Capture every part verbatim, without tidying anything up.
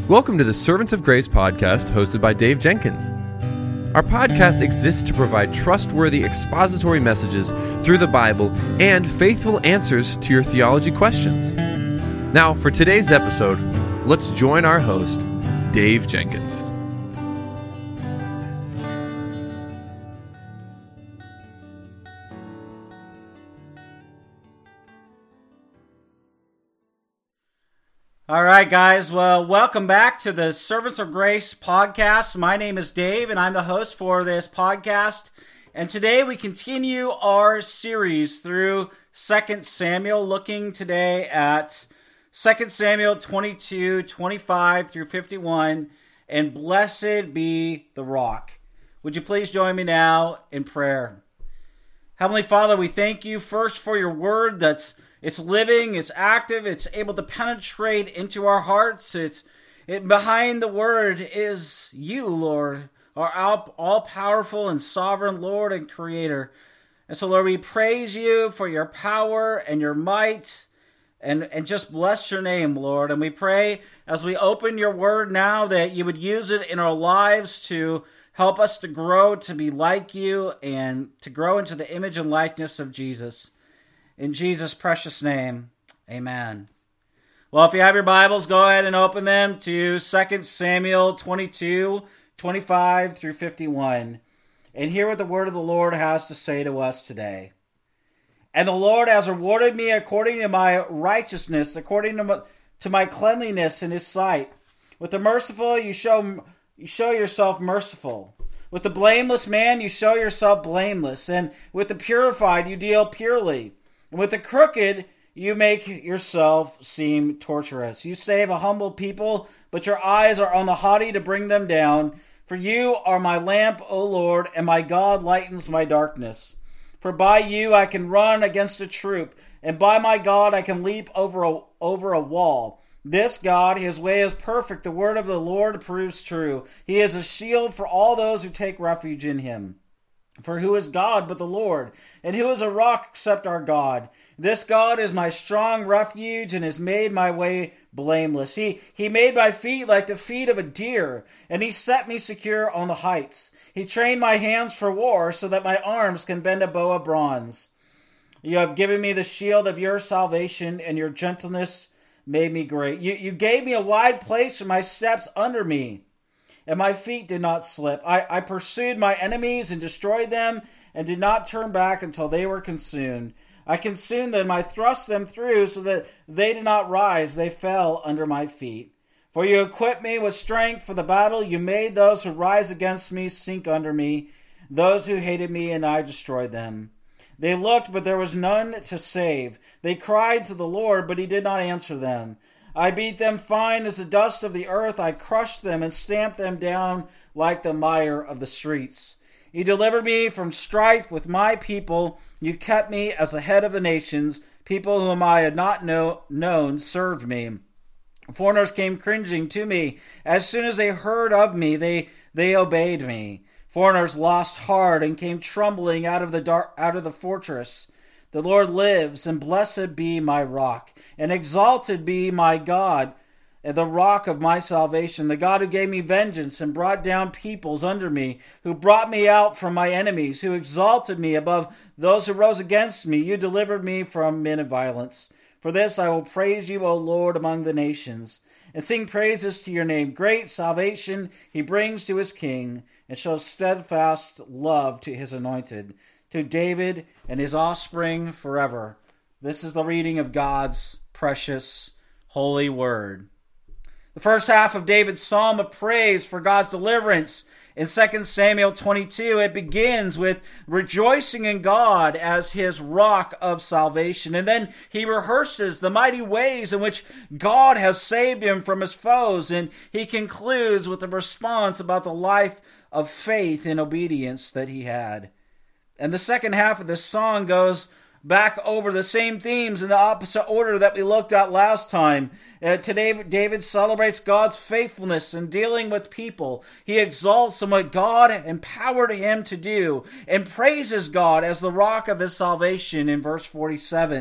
Welcome to the Servants of Grace podcast hosted by Dave Jenkins. Our podcast exists to provide trustworthy expository messages through the Bible and faithful answers to your theology questions. Now, for today's episode, let's join our host, Dave Jenkins. All right, guys. Well, welcome back to the Servants of Grace podcast. My name is Dave, and I'm the host for this podcast. And today we continue our series through Second Samuel, looking today at Second Samuel twenty-two, twenty-five through fifty-one, and blessed be the rock. Would you please join me now in prayer? Heavenly Father, we thank you first for your word that's It's living, it's active, it's able to penetrate into our hearts. It's it behind the word is you, Lord, our all-powerful and sovereign Lord and Creator. And so, Lord, we praise you for your power and your might, and, and just bless your name, Lord. And we pray as we open your word now that you would use it in our lives to help us to grow, to be like you, and to grow into the image and likeness of Jesus. In Jesus' precious name, amen. Well, if you have your Bibles, go ahead and open them to Second Samuel twenty-two, twenty-five through fifty-one, and hear what the word of the Lord has to say to us today. And the Lord has rewarded me according to my righteousness, according to my, to my cleanliness in his sight. With the merciful, you show, you show yourself merciful. With the blameless man, you show yourself blameless. And with the purified, you deal purely. And with the crooked, you make yourself seem torturous. You save a humble people, but your eyes are on the haughty to bring them down. For you are my lamp, O Lord, and my God lightens my darkness. For by you I can run against a troop, and by my God I can leap over a, over a wall. This God, his way is perfect. The word of the Lord proves true. He is a shield for all those who take refuge in him. For who is God but the Lord? And who is a rock except our God? This God is my strong refuge and has made my way blameless. He, he made my feet like the feet of a deer, and he set me secure on the heights. He trained my hands for war so that my arms can bend a bow of bronze. You have given me the shield of your salvation, and your gentleness made me great. You, you gave me a wide place for my steps under me, and my feet did not slip. I, I pursued my enemies and destroyed them, and did not turn back until they were consumed. I consumed them, I thrust them through, so that they did not rise. They fell under my feet. For you equipped me with strength for the battle. You made those who rise against me sink under me, those who hated me, and I destroyed them. They looked, but there was none to save. They cried to the Lord, but he did not answer them. I beat them fine as the dust of the earth. I crushed them and stamped them down like the mire of the streets. You delivered me from strife with my people. You kept me as the head of the nations. People whom I had not know, known served me. Foreigners came cringing to me. As soon as they heard of me, they, they obeyed me. Foreigners lost heart and came trembling out of the dark, out of the fortress. The Lord lives, and blessed be my rock, and exalted be my God, and the rock of my salvation, the God who gave me vengeance and brought down peoples under me, who brought me out from my enemies, who exalted me above those who rose against me. You delivered me from men of violence. For this I will praise you, O Lord, among the nations, and sing praises to your name. Great salvation he brings to his king, and shows steadfast love to his anointed, to David and his offspring forever. This is the reading of God's precious holy word. The first half of David's psalm of praise for God's deliverance in Second Samuel twenty-two, it begins with rejoicing in God as his rock of salvation. And then he rehearses the mighty ways in which God has saved him from his foes. And he concludes with a response about the life of faith and obedience that he had. And the second half of this song goes back over the same themes in the opposite order that we looked at last time. Uh, today, David celebrates God's faithfulness in dealing with people. He exalts in what God empowered him to do and praises God as the rock of his salvation in verse forty-seven.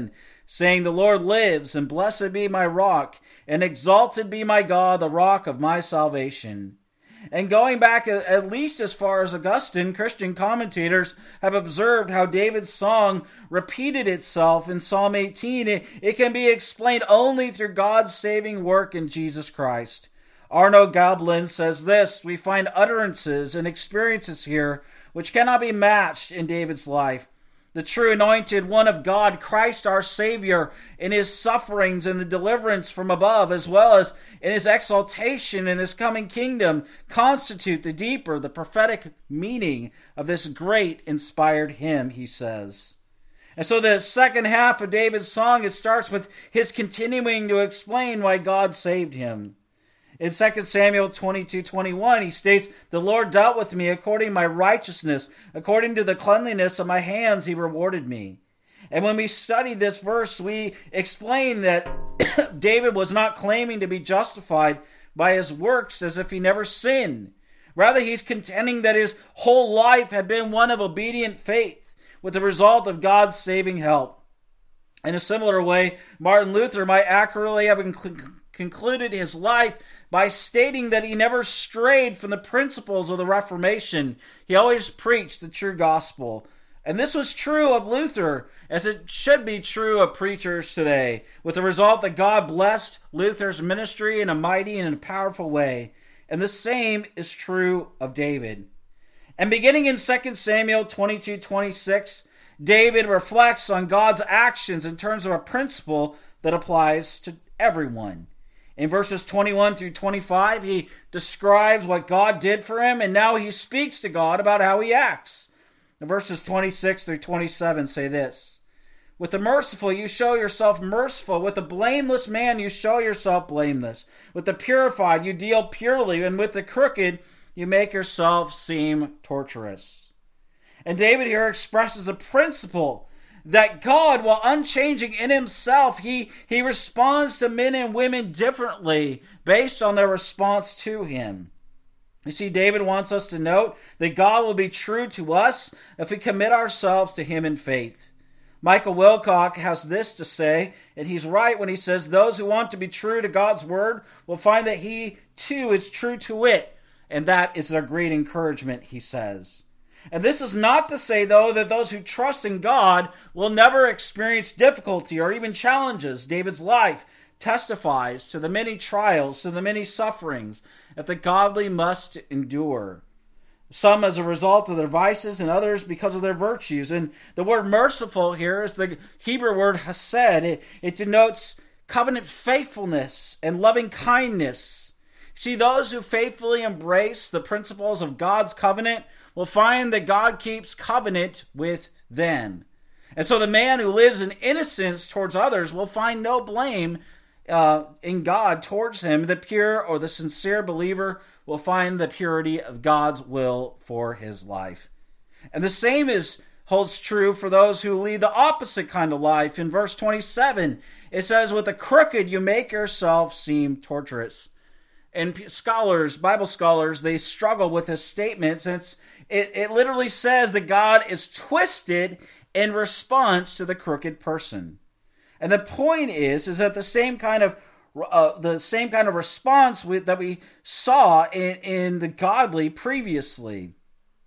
saying, "The Lord lives, and blessed be my rock, and exalted be my God, the rock of my salvation." And going back at least as far as Augustine, Christian commentators have observed how David's song repeated itself in Psalm eighteen. It, it can be explained only through God's saving work in Jesus Christ. Arno Gaublin says this: "We find utterances and experiences here which cannot be matched in David's life. The true anointed one of God, Christ our Savior, in his sufferings and the deliverance from above, as well as in his exaltation and his coming kingdom, constitute the deeper, the prophetic meaning of this great inspired hymn," he says. And so the second half of David's song, it starts with his continuing to explain why God saved him. In Second Samuel twenty-two twenty-one, he states, "The Lord dealt with me according to my righteousness, according to the cleanliness of my hands he rewarded me." And when we studied this verse, we explained that David was not claiming to be justified by his works as if he never sinned. Rather, he's contending that his whole life had been one of obedient faith, with the result of God's saving help. In a similar way, Martin Luther might accurately have inc- concluded his life by stating that he never strayed from the principles of the Reformation. He always preached the true gospel. And this was true of Luther, as it should be true of preachers today, with the result that God blessed Luther's ministry in a mighty and a powerful way. And the same is true of David. And beginning in Second Samuel twenty-two twenty-six, David reflects on God's actions in terms of a principle that applies to everyone. In verses twenty-one through twenty-five, he describes what God did for him, and now he speaks to God about how he acts. The verses twenty-six through twenty-seven say this: "With the merciful you show yourself merciful. With the blameless man you show yourself blameless. With the purified you deal purely. And with the crooked you make yourself seem tortuous." And David here expresses the principle that God, while unchanging in himself, he, he responds to men and women differently based on their response to him. You see, David wants us to note that God will be true to us if we commit ourselves to him in faith. Michael Wilcock has this to say, and he's right when he says, "Those who want to be true to God's word will find that he too is true to it, and that is their great encouragement," he says. And this is not to say, though, that those who trust in God will never experience difficulty or even challenges. David's life testifies to the many trials, to the many sufferings that the godly must endure. Some as a result of their vices, and others because of their virtues. And the word merciful here is the Hebrew word hesed. It, it denotes covenant faithfulness and loving kindness. See, those who faithfully embrace the principles of God's covenant will find that God keeps covenant with them. And so the man who lives in innocence towards others will find no blame uh, in God towards him. The pure or the sincere believer will find the purity of God's will for his life. And the same is holds true for those who lead the opposite kind of life. In verse twenty-seven, it says, "With the crooked you make yourself seem torturous." And scholars, Bible scholars, they struggle with this statement since it, it literally says that God is twisted in response to the crooked person. And the point is, is that the same kind of uh, the same kind of response with, that we saw in, in the godly previously.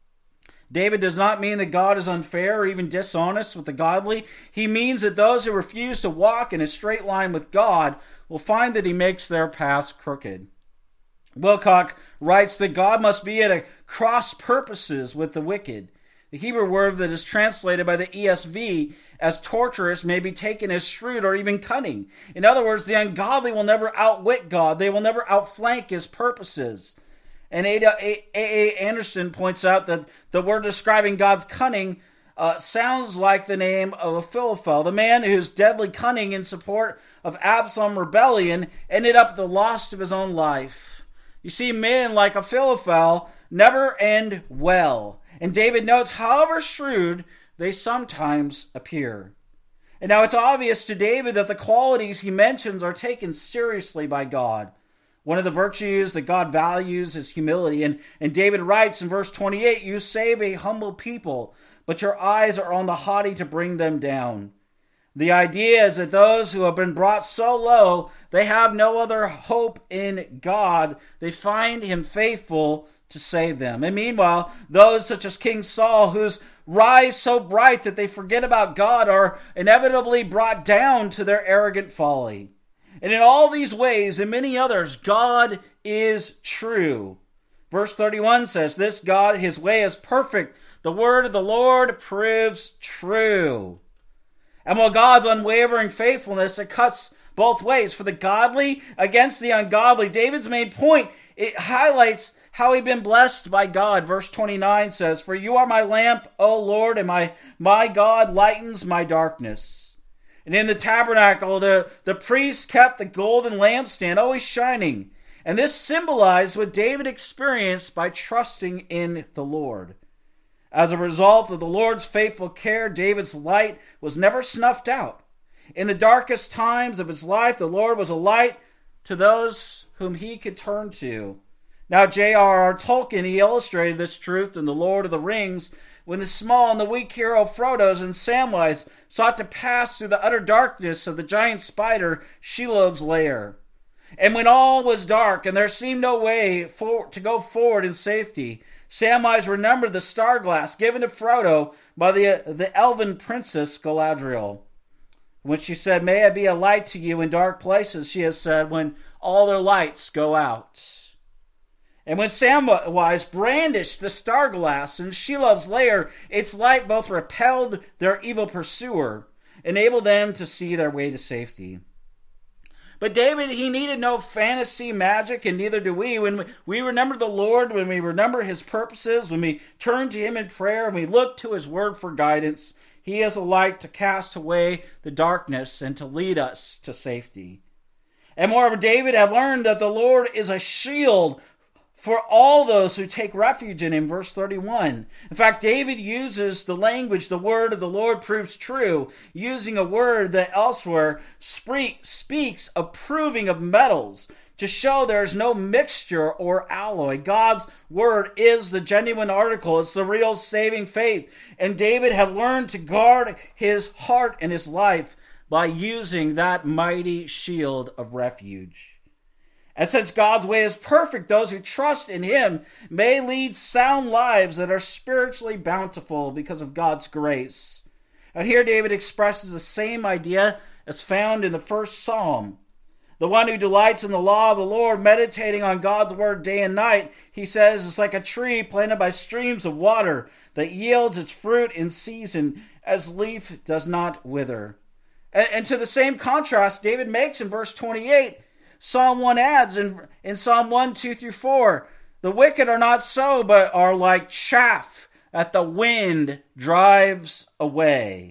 David does not mean that God is unfair or even dishonest with the godly. He means that those who refuse to walk in a straight line with God will find that he makes their paths crooked. Wilcock writes that God must be at a cross purposes with the wicked. The Hebrew word that is translated by the E S V as torturous may be taken as shrewd or even cunning. In other words, the ungodly will never outwit God. They will never outflank his purposes. And A A Anderson points out that the word describing God's cunning uh, sounds like the name of Ahithophel, the man whose deadly cunning in support of Absalom rebellion ended up the loss of his own life. You see, men like Ahithophel never end well. And David notes, however shrewd they sometimes appear. And now it's obvious to David that the qualities he mentions are taken seriously by God. One of the virtues that God values is humility. And, and David writes in verse twenty-eight, "You save a humble people, but your eyes are on the haughty to bring them down." The idea is that those who have been brought so low, they have no other hope in God. They find him faithful to save them. And meanwhile, those such as King Saul, whose rise so bright that they forget about God, are inevitably brought down to their arrogant folly. And in all these ways and many others, God is true. Verse thirty-one says, this God, his way is perfect. The word of the Lord proves true. And while God's unwavering faithfulness, it cuts both ways. For the godly against the ungodly, David's main point, it highlights how he'd been blessed by God. Verse twenty-nine says, for you are my lamp, O Lord, and my, my God lightens my darkness. And in the tabernacle, the, the priest kept the golden lampstand always shining. And this symbolized what David experienced by trusting in the Lord. As a result of the Lord's faithful care, David's light was never snuffed out. In the darkest times of his life, the Lord was a light to those whom he could turn to. Now, J R R Tolkien, he illustrated this truth in The Lord of the Rings when the small and the weak hero Frodo and Samwise sought to pass through the utter darkness of the giant spider Shelob's lair. And when all was dark and there seemed no way for, to go forward in safety, Samwise remembered the star glass given to Frodo by the, the elven princess Galadriel. When she said, may I be a light to you in dark places, she has said, when all their lights go out. And when Samwise brandished the star glass in Shelob's lair, its light both repelled their evil pursuer, enabled them to see their way to safety. But David, he needed no fantasy magic, and neither do we. When we remember the Lord, when we remember his purposes, when we turn to him in prayer, and we look to his word for guidance, he is a light to cast away the darkness and to lead us to safety. And moreover, David had learned that the Lord is a shield for all those who take refuge in him, verse thirty-one. In fact, David uses the language, the word of the Lord proves true, using a word that elsewhere speaks approving of metals, to show there is no mixture or alloy. God's word is the genuine article. It's the real saving faith. And David had learned to guard his heart and his life by using that mighty shield of refuge. And since God's way is perfect, those who trust in him may lead sound lives that are spiritually bountiful because of God's grace. And here David expresses the same idea as found in the first Psalm. The one who delights in the law of the Lord, meditating on God's word day and night, he says, is like a tree planted by streams of water that yields its fruit in season, as leaf does not wither. And, and to the same contrast, David makes in verse twenty-eight, Psalm one adds in, in Psalm one, two through four, the wicked are not so, but are like chaff that the wind drives away.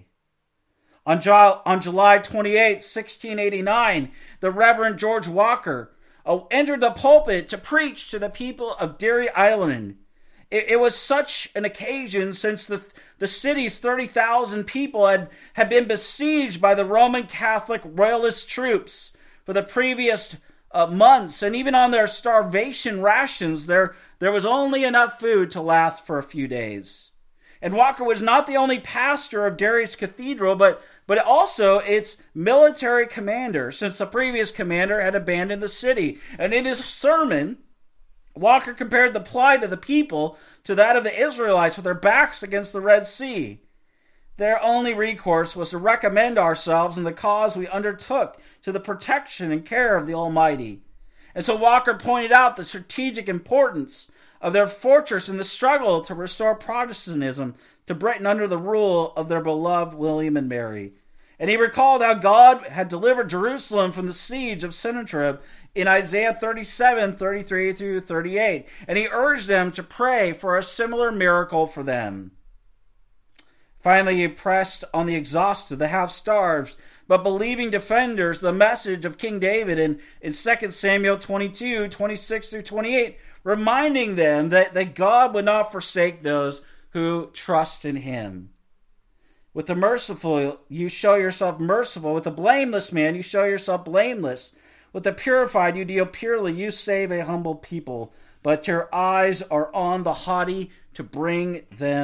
On, Ju- on July twenty-eighth, sixteen eighty-nine, the Reverend George Walker uh, entered the pulpit to preach to the people of Derry Island. It, it was such an occasion since the, the city's thirty thousand people had, had been besieged by the Roman Catholic Royalist troops for the previous uh, months, and even on their starvation rations, there, there was only enough food to last for a few days. And Walker was not the only pastor of Derry's cathedral, but, but also its military commander, since the previous commander had abandoned the city. And in his sermon, Walker compared the plight of the people to that of the Israelites with their backs against the Red Sea. Their only recourse was to recommend ourselves in the cause we undertook to the protection and care of the Almighty. And so Walker pointed out the strategic importance of their fortress in the struggle to restore Protestantism to Britain under the rule of their beloved William and Mary. And he recalled how God had delivered Jerusalem from the siege of Sennacherib in Isaiah thirty-seven, thirty-three through thirty-eight. And he urged them to pray for a similar miracle for them. Finally, he pressed on the exhausted, the half-starved, but believing defenders the message of King David in, in Second Samuel twenty-two, twenty-six through twenty-eight, reminding them that, that God would not forsake those who trust in him. With the merciful, you show yourself merciful. With the blameless man, you show yourself blameless. With the purified, you deal purely. You save a humble people, but your eyes are on the haughty to bring them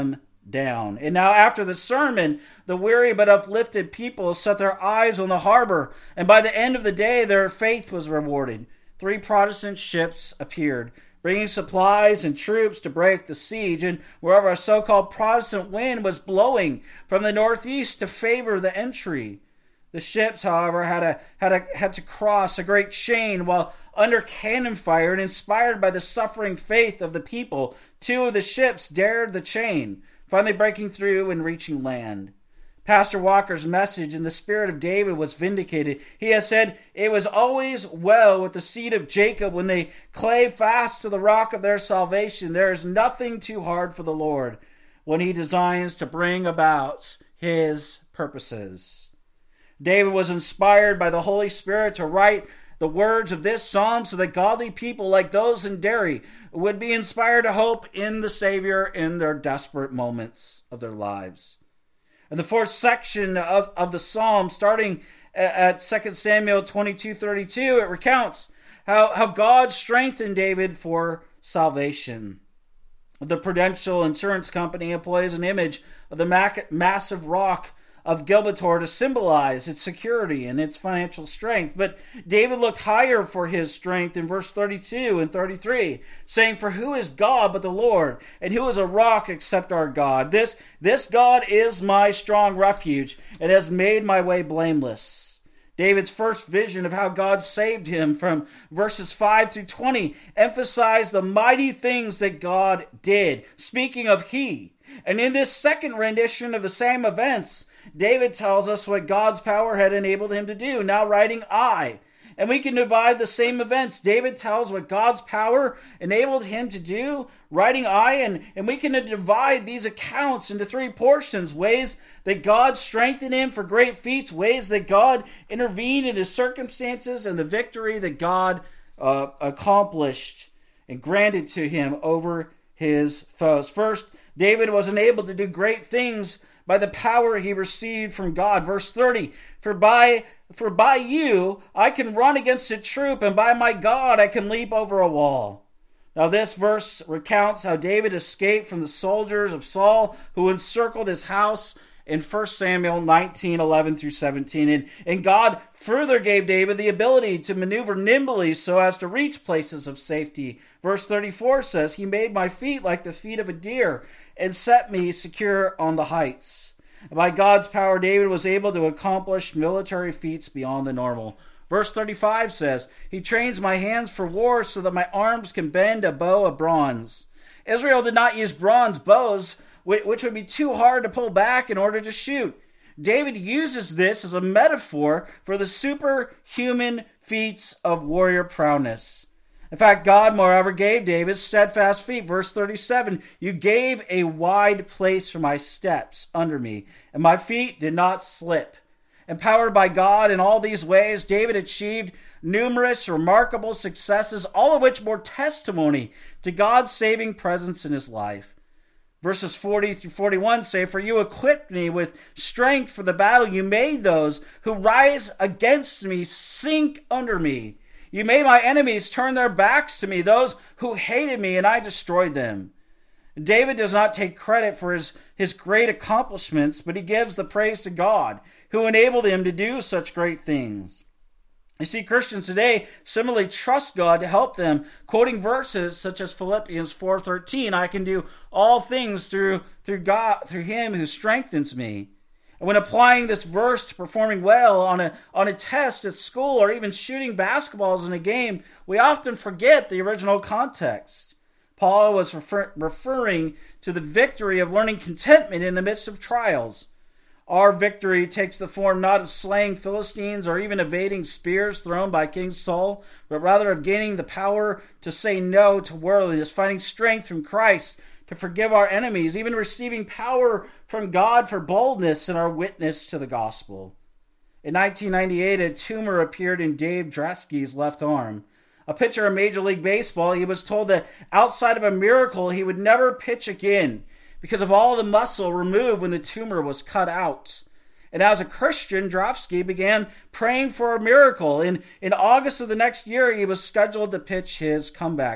down. And now after the sermon, the weary but uplifted people set their eyes on the harbor, and by the end of the day, their faith was rewarded. Three Protestant ships appeared, bringing supplies and troops to break the siege, and wherever a so-called Protestant wind was blowing from the northeast to favor the entry. The ships, however, had, a, had, a, had to cross a great chain while under cannon fire, and inspired by the suffering faith of the people, two of the ships dared the chain, finally breaking through and reaching land. Pastor Walker's message in the spirit of David was vindicated. He has said, "It was always well with the seed of Jacob when they clave fast to the rock of their salvation. There is nothing too hard for the Lord when he designs to bring about his purposes." David was inspired by the Holy Spirit to write the words of this psalm so that godly people like those in Derry would be inspired to hope in the Savior in their desperate moments of their lives. In the fourth section of, of the psalm, starting at Second Samuel twenty-two thirty-two, it recounts how, how God strengthened David for salvation. The Prudential Insurance Company employs an image of the mac- massive rock of Gibraltar to symbolize its security and its financial strength. But David looked higher for his strength in verse thirty-two and thirty-three, saying, "For who is God but the Lord? And who is a rock except our God? This, this God is my strong refuge and has made my way blameless." David's first vision of how God saved him from verses five through twenty emphasized the mighty things that God did, speaking of he. And in this second rendition of the same events, David tells us what God's power had enabled him to do, now writing I. And we can divide the same events. David tells what God's power enabled him to do, writing I, and, and we can divide these accounts into three portions: ways that God strengthened him for great feats, ways that God intervened in his circumstances, and the victory that God uh, accomplished and granted to him over his foes. First, David was enabled to do great things by the power he received from God. Verse thirty, for by for by you I can run against a troop, and by my God I can leap over a wall. Now this verse recounts how David escaped from the soldiers of Saul who encircled his house in First Samuel nineteen, eleven through seventeen. And, and God further gave David the ability to maneuver nimbly so as to reach places of safety. Verse thirty-four says, "He made my feet like the feet of a deer and set me secure on the heights." And by God's power, David was able to accomplish military feats beyond the normal. Verse thirty-five says, "He trains my hands for war so that my arms can bend a bow of bronze." Israel did not use bronze bows, which would be too hard to pull back in order to shoot. David uses this as a metaphor for the superhuman feats of warrior prowess. In fact, God, moreover, gave David steadfast feet. Verse thirty-seven, "You gave a wide place for my steps under me, and my feet did not slip." Empowered by God in all these ways, David achieved numerous remarkable successes, all of which bore testimony to God's saving presence in his life. Verses forty through forty-one say, "For you equipped me with strength for the battle. You made those who rise against me sink under me. You made my enemies turn their backs to me, those who hated me, and I destroyed them." David does not take credit for his, his great accomplishments, but he gives the praise to God, who enabled him to do such great things. You see, Christians today similarly trust God to help them, quoting verses such as Philippians four thirteen, "I can do all things through through God, through him who strengthens me." And when applying this verse to performing well on a on a test at school or even shooting basketballs in a game, we often forget the original context. Paul was refer, referring to the victory of learning contentment in the midst of trials. Our victory takes the form not of slaying Philistines or even evading spears thrown by King Saul, but rather of gaining the power to say no to worldliness, finding strength from Christ to forgive our enemies, even receiving power from God for boldness in our witness to the gospel. In nineteen ninety-eight, a tumor appeared in Dave Dresky's left arm. A pitcher in Major League Baseball, he was told that outside of a miracle, he would never pitch again because of all the muscle removed when the tumor was cut out. And as a Christian, Dresky began praying for a miracle. In, in August of the next year, he was scheduled to pitch his comeback.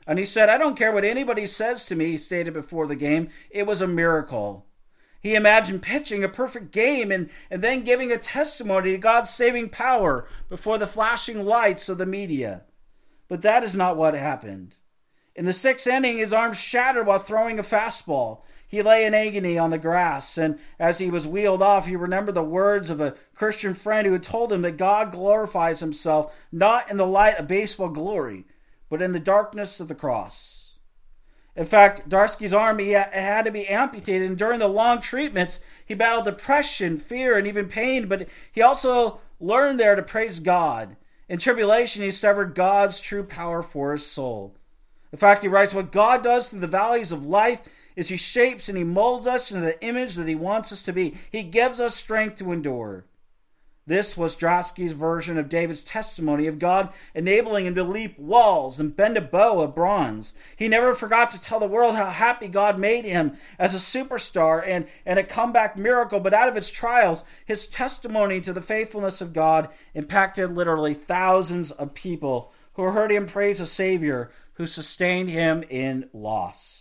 And he said, I don't care what anybody says to me, he stated before the game. It was a miracle. He imagined pitching a perfect game and, and then giving a testimony to God's saving power before the flashing lights of the media. But that is not what happened. In the sixth inning, his arm shattered while throwing a fastball. He lay in agony on the grass, and as he was wheeled off, he remembered the words of a Christian friend who had told him that God glorifies himself not in the light of baseball glory, but in the darkness of the cross. In fact, Darsky's arm he had to be amputated, and during the long treatments, he battled depression, fear, and even pain, but he also learned there to praise God. In tribulation, he discovered God's true power for his soul. In fact, he writes, what God does through the valleys of life is he shapes and he molds us into the image that he wants us to be. He gives us strength to endure. This was Darsky's version of David's testimony of God enabling him to leap walls and bend a bow of bronze. He never forgot to tell the world how happy God made him as a superstar and, and a comeback miracle, but out of his trials, his testimony to the faithfulness of God impacted literally thousands of people who heard him praise a Savior who sustained him in loss.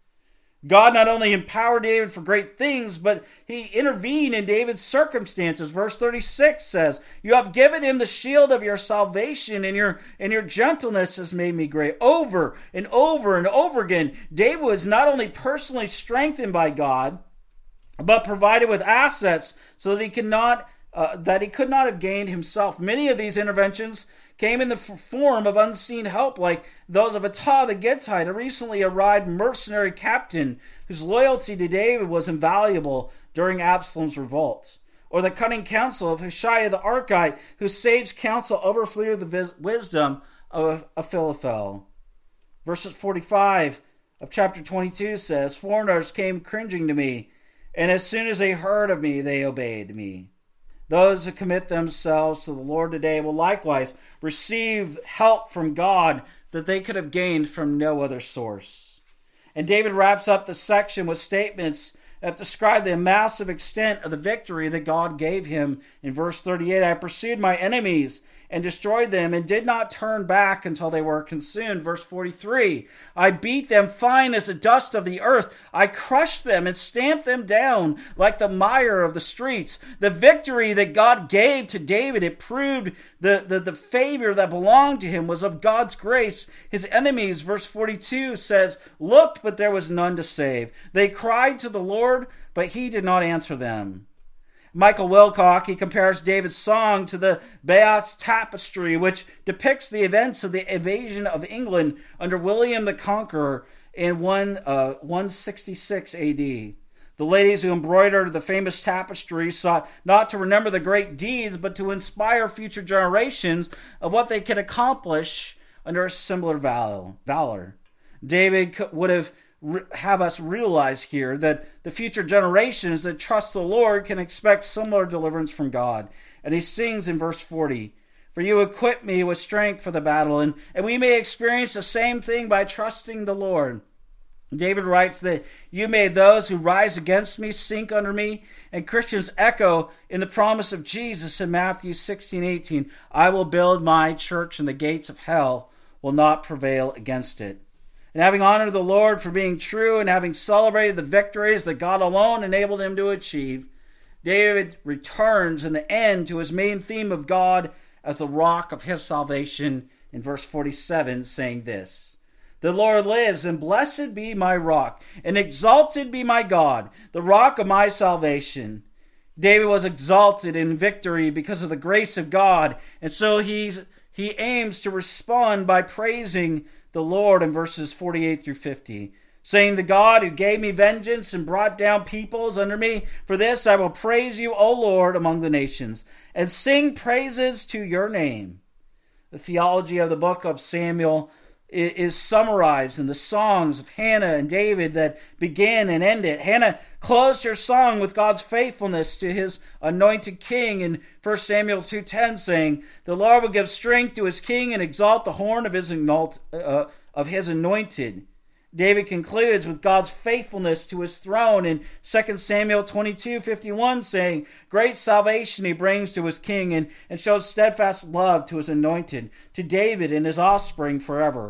God not only empowered David for great things, but he intervened in David's circumstances. Verse thirty-six says, you have given him the shield of your salvation, and your, and your gentleness has made me great. Over and over and over again, David was not only personally strengthened by God, but provided with assets so that he could not, uh, that he could not have gained himself. Many of these interventions came in the form of unseen help, like those of Atah the Gittite, a recently arrived mercenary captain whose loyalty to David was invaluable during Absalom's revolt, or the cunning counsel of Hushai the Archite, whose sage counsel overflew the vis- wisdom of Ahithophel. Verses forty-five of chapter twenty-two says, foreigners came cringing to me, and as soon as they heard of me, they obeyed me. Those who commit themselves to the Lord today will likewise receive help from God that they could have gained from no other source. And David wraps up the section with statements that describe the massive extent of the victory that God gave him. In verse thirty-eight, I pursued my enemies and destroyed them and did not turn back until they were consumed. Verse forty-three, I beat them fine as the dust of the earth. I crushed them and stamped them down like the mire of the streets. The victory that God gave to David, it proved the, the, the favor that belonged to him was of God's grace. His enemies, verse forty-two says, looked, but there was none to save. They cried to the Lord, but he did not answer them. Michael Wilcock, he compares David's song to the Bayeux Tapestry, which depicts the events of the invasion of England under William the Conqueror in one, uh, one sixty-six A D. The ladies who embroidered the famous tapestry sought not to remember the great deeds, but to inspire future generations of what they could accomplish under a similar valor. David would have have us realize here that the future generations that trust the Lord can expect similar deliverance from God. And he sings in verse forty, for you equip me with strength for the battle, and, and we may experience the same thing by trusting the Lord. David writes that you made those who rise against me sink under me, and Christians echo in the promise of Jesus in Matthew sixteen eighteen, I will build my church and the gates of hell will not prevail against it. And having honored the Lord for being true and having celebrated the victories that God alone enabled him to achieve, David returns in the end to his main theme of God as the rock of his salvation in verse forty-seven, saying this, the Lord lives, and blessed be my rock, and exalted be my God, the rock of my salvation. David was exalted in victory because of the grace of God, and so he's, he aims to respond by praising the Lord in verses forty-eight through fifty, saying, the God who gave me vengeance and brought down peoples under me, for this I will praise you, O Lord, among the nations, and sing praises to your name. The theology of the book of Samuel is summarized in the songs of Hannah and David that begin and end it. Hannah closed her song with God's faithfulness to his anointed king in First Samuel two ten, saying, the Lord will give strength to his king and exalt the horn of his, uh, of his anointed. David concludes with God's faithfulness to his throne in Second Samuel twenty-two fifty-one, saying, great salvation he brings to his king and, and shows steadfast love to his anointed, to David and his offspring forever.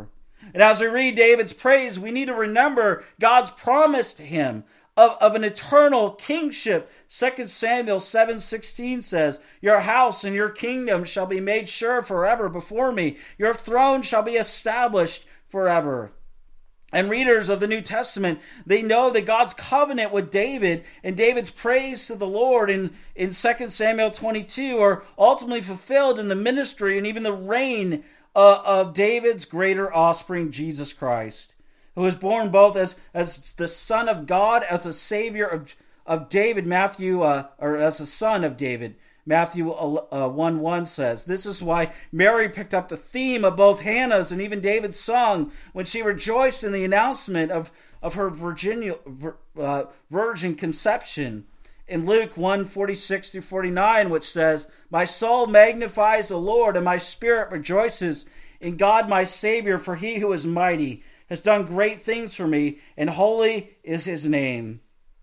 And as we read David's praise, we need to remember God's promise to him of, of an eternal kingship. Second Samuel seven sixteen says, "Your house and your kingdom shall be made sure forever before me. Your throne shall be established forever." And readers of the New Testament, they know that God's covenant with David and David's praise to the Lord in, in Second Samuel twenty-two are ultimately fulfilled in the ministry and even the reign uh, of David's greater offspring, Jesus Christ, who was born both as, as the Son of God, as a Savior of, of David, Matthew, uh, or as a son of David. Matthew uh, one one says, "This is why Mary picked up the theme of both Hannah's and even David's song when she rejoiced in the announcement of, of her virginal, uh, virgin conception." In Luke one forty-six through forty-nine, which says, "My soul magnifies the Lord, and my spirit rejoices in God my Savior, for he who is mighty has done great things for me, and holy is his name."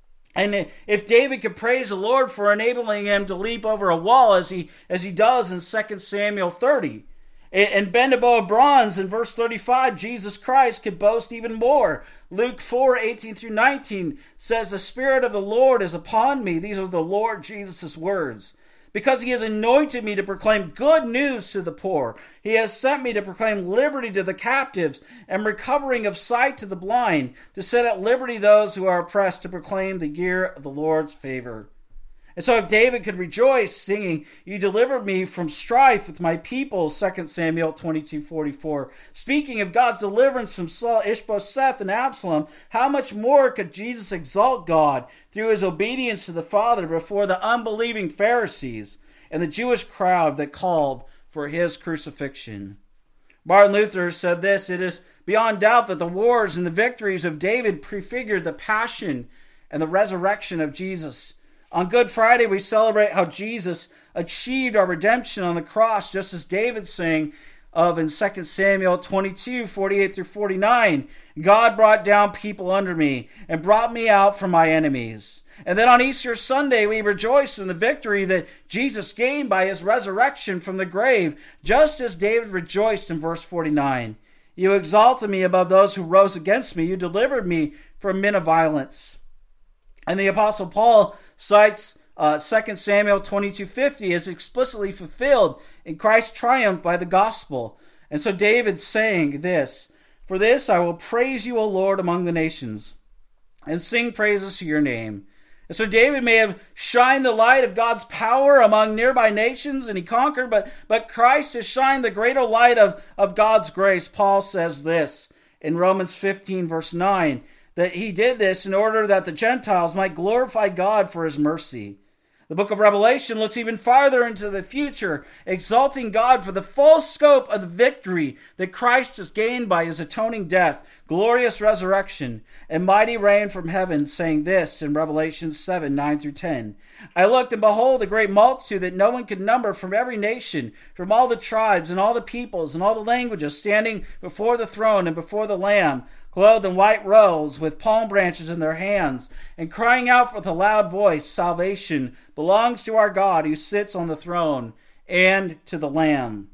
And if David could praise the Lord for enabling him to leap over a wall as he as he does in Second Samuel thirty, and bend a bow of bronze in verse thirty-five, Jesus Christ could boast even more. Luke four eighteen through nineteen says, "The Spirit of the Lord is upon me." These are the Lord Jesus' words. "Because he has anointed me to proclaim good news to the poor. He has sent me to proclaim liberty to the captives and recovering of sight to the blind, to set at liberty those who are oppressed, to proclaim the year of the Lord's favor." And so if David could rejoice, singing, "You delivered me from strife with my people," Second Samuel twenty-two forty-four, speaking of God's deliverance from Saul, Ishbosheth, and Absalom, how much more could Jesus exalt God through his obedience to the Father before the unbelieving Pharisees and the Jewish crowd that called for his crucifixion? Martin Luther said this, "It is beyond doubt that the wars and the victories of David prefigured the passion and the resurrection of Jesus. On Good Friday, we celebrate how Jesus achieved our redemption on the cross, just as David sang of in Second Samuel twenty-two forty-eight through forty-nine. "God brought down people under me and brought me out from my enemies." And then on Easter Sunday, we rejoice in the victory that Jesus gained by his resurrection from the grave, just as David rejoiced in verse forty-nine. "You exalted me above those who rose against me. You delivered me from men of violence." And the Apostle Paul cites uh, Second Samuel twenty-two fifty as explicitly fulfilled in Christ's triumph by the gospel. And so David's saying this, "For this I will praise you, O Lord, among the nations, and sing praises to your name." And so David may have shined the light of God's power among nearby nations, and he conquered, but, but Christ has shined the greater light of, of God's grace. Paul says this in Romans fifteen verse nine, that he did this in order that the Gentiles might glorify God for his mercy. The book of Revelation looks even farther into the future, exalting God for the full scope of the victory that Christ has gained by his atoning death, glorious resurrection, and mighty reign from heaven, saying this in Revelation seven nine through ten. "I looked, and behold, a great multitude that no one could number, from every nation, from all the tribes and all the peoples and all the languages, standing before the throne and before the Lamb, clothed in white robes, with palm branches in their hands, and crying out with a loud voice, 'Salvation belongs to our God who sits on the throne and to the Lamb.'"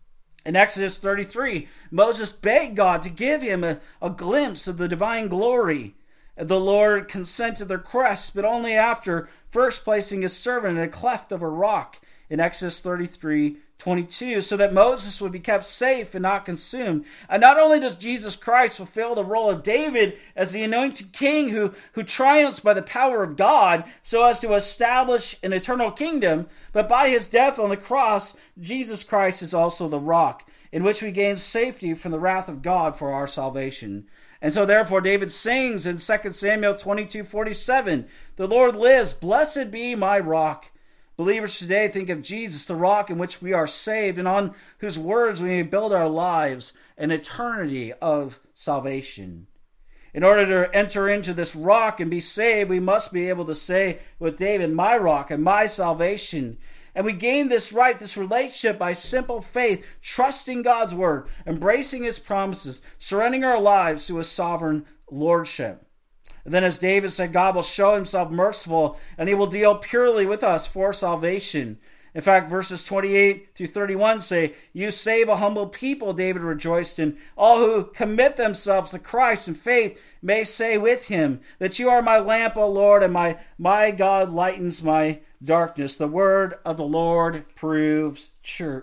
In Exodus thirty-three, Moses begged God to give him a, a glimpse of the divine glory. The Lord consented their request, but only after first placing his servant in a cleft of a rock in Exodus thirty-three twenty-two, so that Moses would be kept safe and not consumed. And not only does Jesus Christ fulfill the role of David as the anointed king who, who triumphs by the power of God so as to establish an eternal kingdom, but by his death on the cross, Jesus Christ is also the rock in which we gain safety from the wrath of God for our salvation. And so therefore David sings in Second Samuel twenty-two forty-seven, "The Lord lives, blessed be my rock." Believers today think of Jesus, the rock in which we are saved, and on whose words we may build our lives an eternity of salvation. In order to enter into this rock and be saved, we must be able to say with David, "My rock and my salvation." And we gain this right, this relationship, by simple faith, trusting God's word, embracing his promises, surrendering our lives to his sovereign lordship. And then as David said, God will show himself merciful, and he will deal purely with us for salvation. In fact, verses twenty-eight through thirty-one say, "You save a humble people," David rejoiced in. "All who commit themselves to Christ in faith may say with him, that you are my lamp, O Lord, and my, my God lightens my darkness." The word of the Lord proves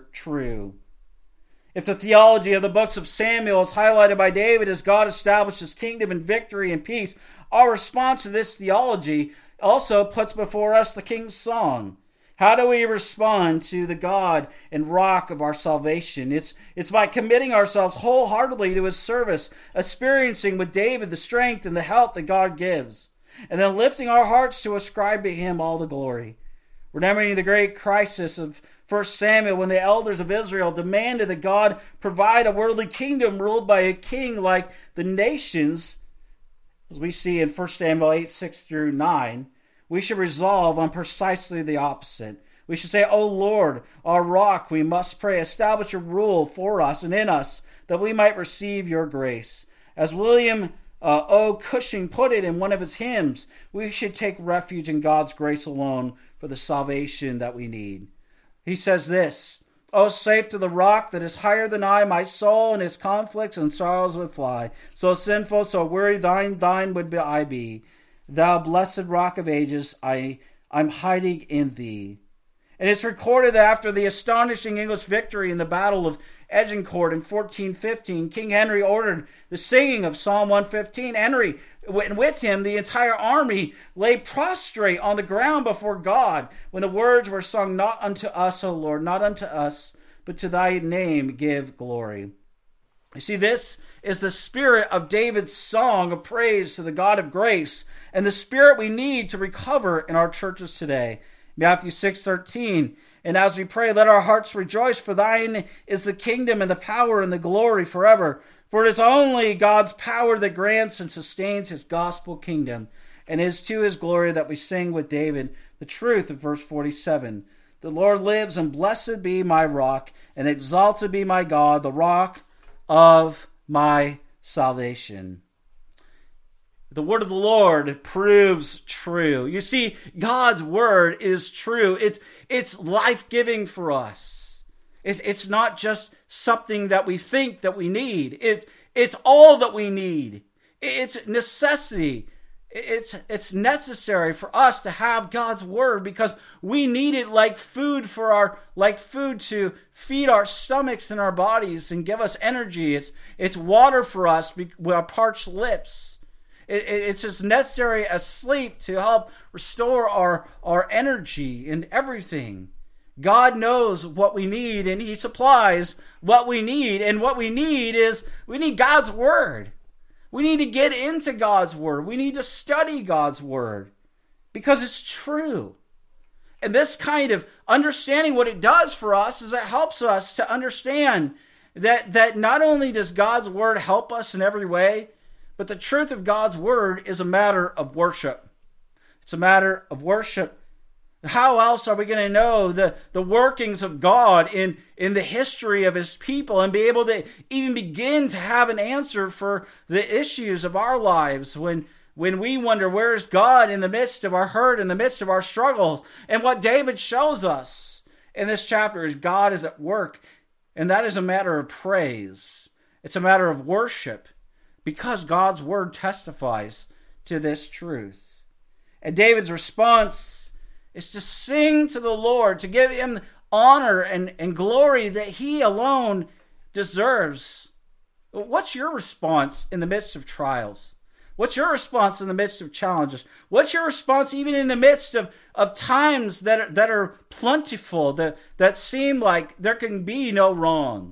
true. If the theology of the books of Samuel is highlighted by David as God established his kingdom in victory and peace, our response to this theology also puts before us the King's Song. How do we respond to the God and rock of our salvation? It's, it's by committing ourselves wholeheartedly to his service, experiencing with David the strength and the help that God gives, and then lifting our hearts to ascribe to him all the glory. Remembering the great crisis of First Samuel when the elders of Israel demanded that God provide a worldly kingdom ruled by a king like the nations, as we see in First Samuel eight, six through nine, we should resolve on precisely the opposite. We should say, "O Lord, our rock, we must pray, establish your rule for us and in us, that we might receive your grace." As William uh, O. Cushing put it in one of his hymns, we should take refuge in God's grace alone for the salvation that we need. He says this, "O safe to the rock that is higher than I, my soul in its conflicts and sorrows would fly. So sinful, so weary, thine, thine would I be. Thou blessed rock of ages, I, I'm hiding in thee." And it's recorded that after the astonishing English victory in the Battle of Agincourt in fourteen fifteen, King Henry ordered the singing of Psalm one fifteen. Henry, and with him the entire army, lay prostrate on the ground before God when the words were sung, "Not unto us, O Lord, not unto us, but to thy name give glory." You see, this is the spirit of David's song of praise to the God of grace, and the spirit we need to recover in our churches today. Matthew six thirteen, "And as we pray, let our hearts rejoice, for thine is the kingdom and the power and the glory forever. For it is only God's power that grants and sustains his gospel kingdom. And it is to his glory that we sing with David the truth of verse forty-seven. The Lord lives, and blessed be my rock, and exalted be my God, the rock of my salvation." The word of the Lord proves true. You see, God's word is true. It's, it's life-giving for us. It, it's not just something that we think that we need. It, it's all that we need. It's necessity. It's, it's necessary for us to have God's word because we need it like food for our, like food to feed our stomachs and our bodies and give us energy. It's, it's water for us with our parched lips. It's as necessary as sleep to help restore our, our energy and everything. God knows what we need, and he supplies what we need. And what we need is, we need God's word. We need to get into God's word. We need to study God's word because it's true. And this kind of understanding, what it does for us is it helps us to understand that, that not only does God's word help us in every way, but the truth of God's word is a matter of worship. It's a matter of worship. How else are we going to know the, the workings of God in, in the history of his people and be able to even begin to have an answer for the issues of our lives when, when we wonder, where is God in the midst of our hurt, in the midst of our struggles? And what David shows us in this chapter is God is at work, and that is a matter of praise. It's a matter of worship, because God's word testifies to this truth. And David's response is to sing to the Lord, to give him honor and, and glory that he alone deserves. What's your response in the midst of trials? What's your response in the midst of challenges? What's your response even in the midst of, of times that are, that are plentiful, that, that seem like there can be no wrong?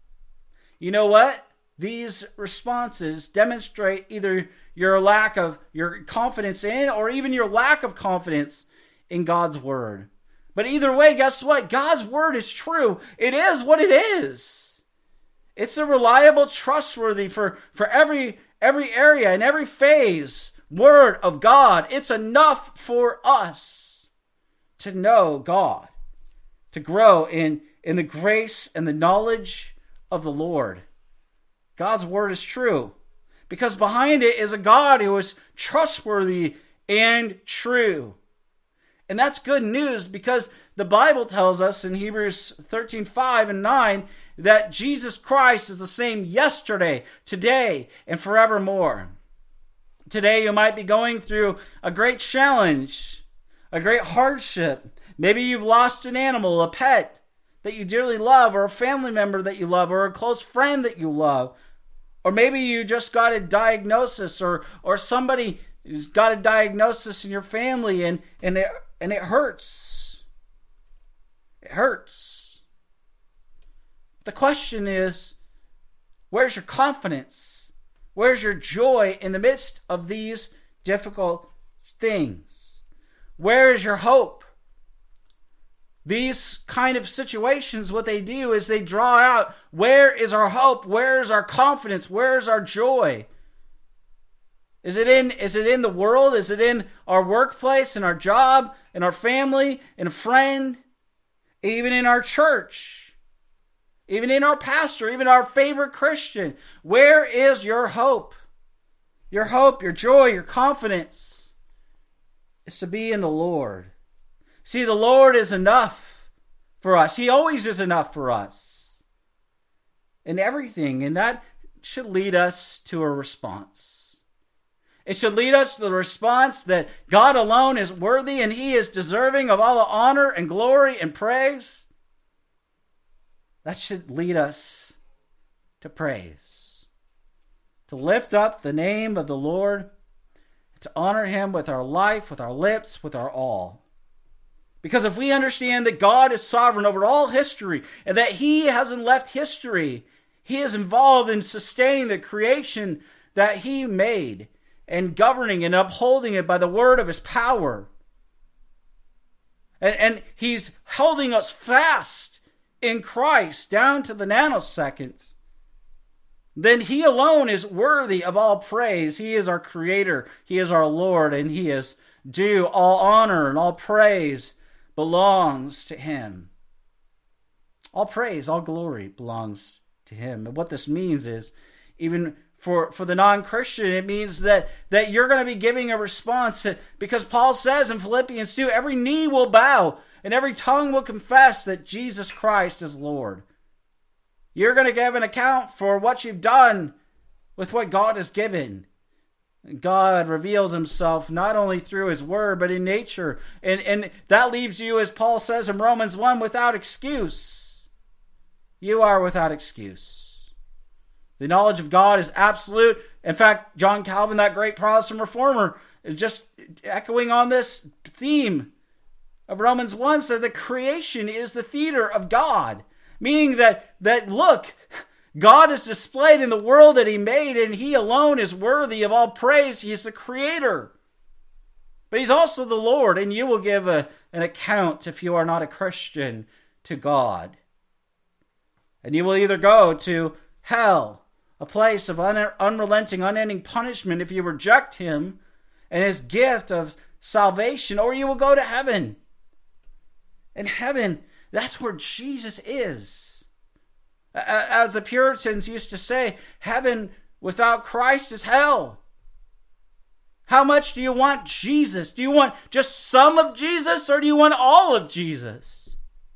You know what? These responses demonstrate either your lack of your confidence in or even your lack of confidence in God's word. But either way, guess what? God's word is true. It is what it is. It's a reliable, trustworthy for, for every, every area and every phase word of God. It's enough for us to know God, to grow in, in the grace and the knowledge of the Lord. God's word is true because behind it is a God who is trustworthy and true. And that's good news because the Bible tells us in Hebrews thirteen five and nine that Jesus Christ is the same yesterday, today, and forevermore. Today you might be going through a great challenge, a great hardship. Maybe you've lost an animal, a pet that you dearly love, or a family member that you love, or a close friend that you love. Or maybe you just got a diagnosis, or or somebody who's got a diagnosis in your family, and, and it and it hurts. It hurts. The question is, where's your confidence? Where's your joy in the midst of these difficult things? Where is your hope? These kind of situations, what they do is they draw out, where is our hope? Where is our confidence? Where is our joy? Is it in, is it in the world? Is it in our workplace, in our job, in our family, in a friend, even in our church, even in our pastor, even our favorite Christian? Where is your hope? Your hope, your joy, your confidence is to be in the Lord. See, the Lord is enough for us. He always is enough for us in everything. And that should lead us to a response. It should lead us to the response that God alone is worthy and He is deserving of all the honor and glory and praise. That should lead us to praise. To lift up the name of the Lord. To honor Him with our life, with our lips, with our all. Because if we understand that God is sovereign over all history and that He hasn't left history, He is involved in sustaining the creation that He made and governing and upholding it by the word of His power. And, and He's holding us fast in Christ down to the nanoseconds. Then He alone is worthy of all praise. He is our Creator. He is our Lord, and He is due all honor and all praise belongs to Him. All praise, all glory belongs to Him. And what this means is, even for, for the non-Christian, it means that, that you're going to be giving a response. Because Paul says in Philippians two, every knee will bow and every tongue will confess that Jesus Christ is Lord. You're going to give an account for what you've done with what God has given. God reveals Himself not only through His word, but in nature. And, and that leaves you, as Paul says in Romans one, without excuse. You are without excuse. The knowledge of God is absolute. In fact, John Calvin, that great Protestant reformer, is just echoing on this theme of Romans one, said that creation is the theater of God. Meaning that, that look, God is displayed in the world that He made, and He alone is worthy of all praise. He is the Creator. But He's also the Lord, and you will give a, an account, if you are not a Christian, to God. And you will either go to hell, a place of un- unrelenting, unending punishment if you reject Him and His gift of salvation, or you will go to heaven. And heaven, that's where Jesus is. As the Puritans used to say, heaven without Christ is hell. How much do you want Jesus? Do you want just some of Jesus, or do you want all of Jesus?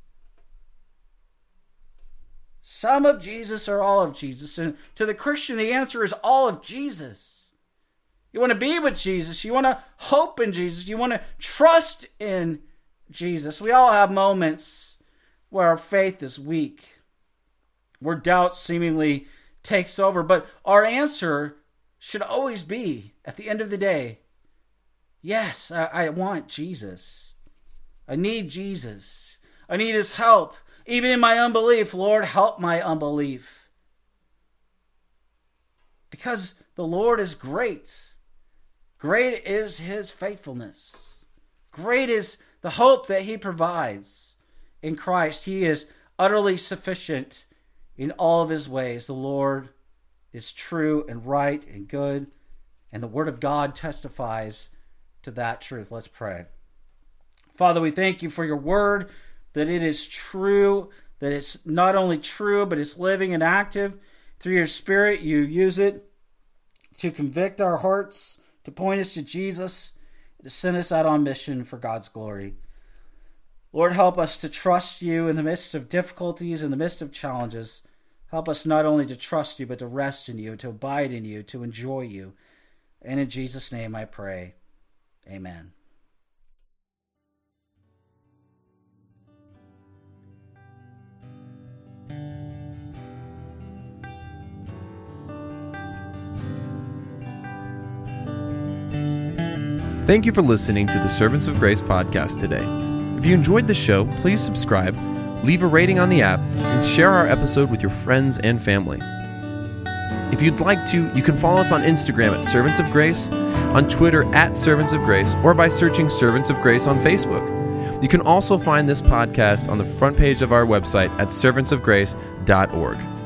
Some of Jesus or all of Jesus? And to the Christian, the answer is all of Jesus. You want to be with Jesus. You want to hope in Jesus. You want to trust in Jesus. We all have moments where our faith is weak, where doubt seemingly takes over. But our answer should always be, at the end of the day, yes, I, I want Jesus. I need Jesus. I need His help. Even in my unbelief, Lord, help my unbelief. Because the Lord is great. Great is His faithfulness. Great is the hope that He provides in Christ. He is utterly sufficient in all of His ways. The Lord is true and right and good, and the Word of God testifies to that truth. Let's pray. Father, we thank You for Your Word, that it is true, that it's not only true, but it's living and active. Through Your Spirit, You use it to convict our hearts, to point us to Jesus, to send us out on mission for God's glory. Lord, help us to trust you in the midst of difficulties, in the midst of challenges. Help us not only to trust you, but to rest in you, to abide in you, to enjoy you. And in Jesus' name I pray. Amen. Thank you for listening to the Servants of Grace podcast today. If you enjoyed the show, please subscribe, leave a rating on the app, and share our episode with your friends and family. If you'd like to, you can follow us on Instagram at Servants of Grace, on Twitter at Servants of Grace, or by searching Servants of Grace on Facebook. You can also find this podcast on the front page of our website at servants of grace dot org.